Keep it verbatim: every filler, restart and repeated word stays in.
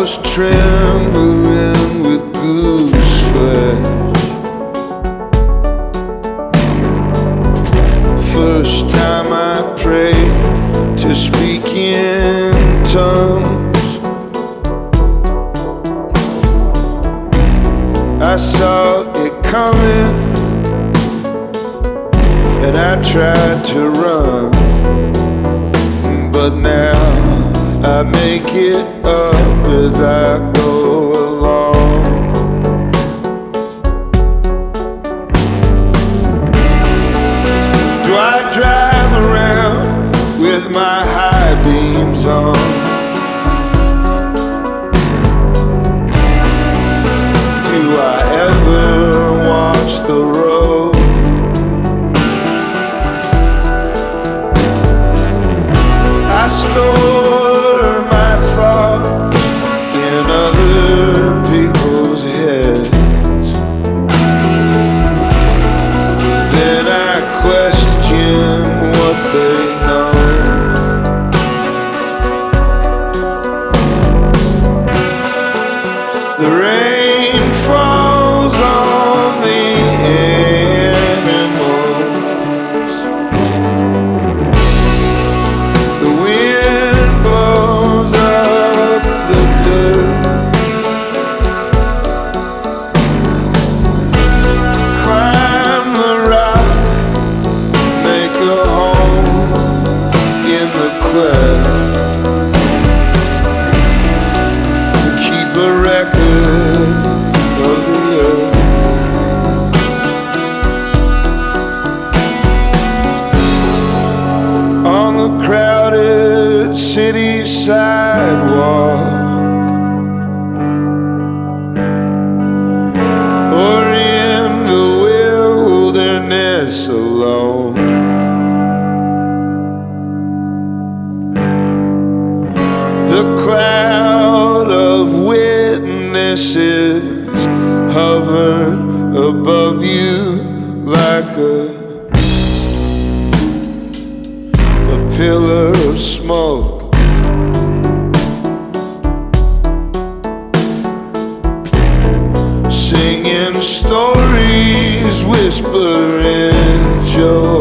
was trembling with goose flesh. First time I prayed to speak in tongues, I saw it coming and I tried to run, but now I make it up as I go along. Do I drive around with my high beams on? Do I ever watch the road? I store my thoughts in other people's heads. Then I question what they know. The rain falls on the animals. The wind blows up the dirt. Climb the rock, make a home in the cleft. Keep a record of the earth. On the crowded city sidewalk, or in the wilderness alone, the cloud of witnesses hover above you like a a pillar of smoke. Singing stories, whispering jokes.